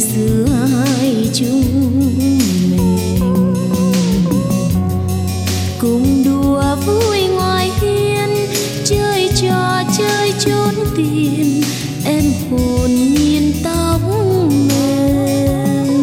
xưa hai chúng mình cùng đùa vui ngoài hiên, chơi trò chơi trốn tìm, em hồn nhiên tóc mềm.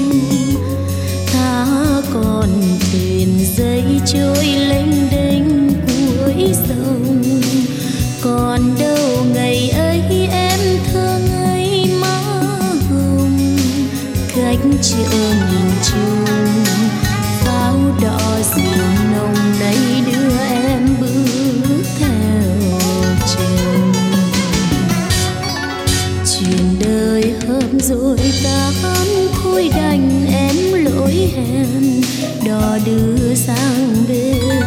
Thả con thuyền dây trôi lênh đênh cuối sông, còn đâu ngày ấy em thơ ngây má hồng. Cách chợ nhìn chung pháo đỏ rượu nồng nay đưa em bước theo chồng. Chuyện đời hợp rồi tan thôi đành em lỗi hẹn, đò đưa sang bên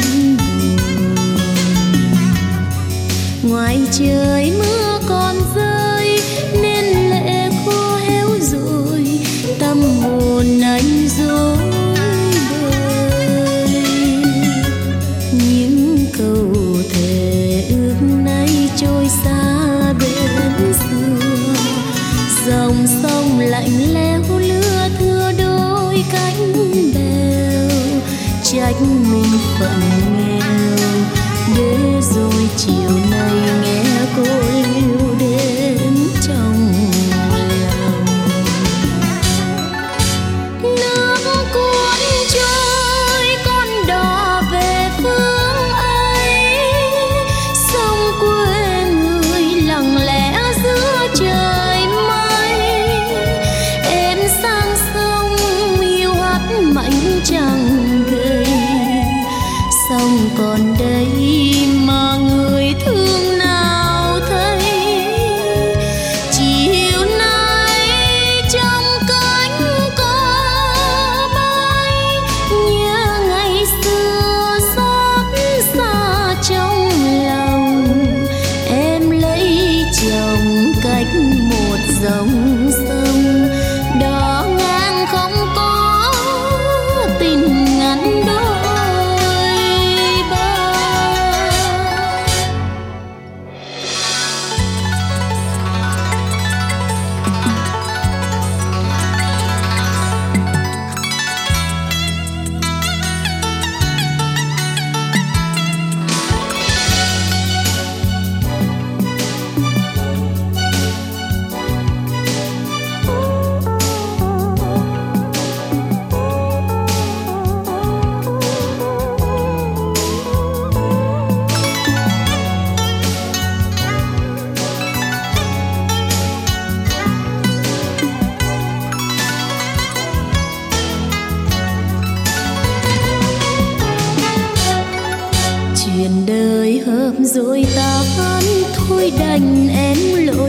ngoài trời mưa còn rơi nên lệ khô héo rồi, tâm hồn anh dối bời. Những câu thề ước nay trôi xa bên xưa, dòng sông lạnh lẽo lưa thưa đôi cánh bèo. Trách mình phận nghèo để rồi chiều nay nghe cô lưu đến trong lòng. Nước cuốn trôi con đò về phương ấy, sông quê người lặng lẽ giữa trời mây. Em sang sông yêu hát mảnh chẳng gầy, sông còn đây mà người thương nào thấy. Chiều nay trong cánh cò bay, nhớ ngày xưa xót xa trong lòng. Em lấy chồng cách một dòng sông, đò ngang không có tình ngắn đôi bờ. Chuyện đời hợp rồi ta vẫn thôi đành em lỗi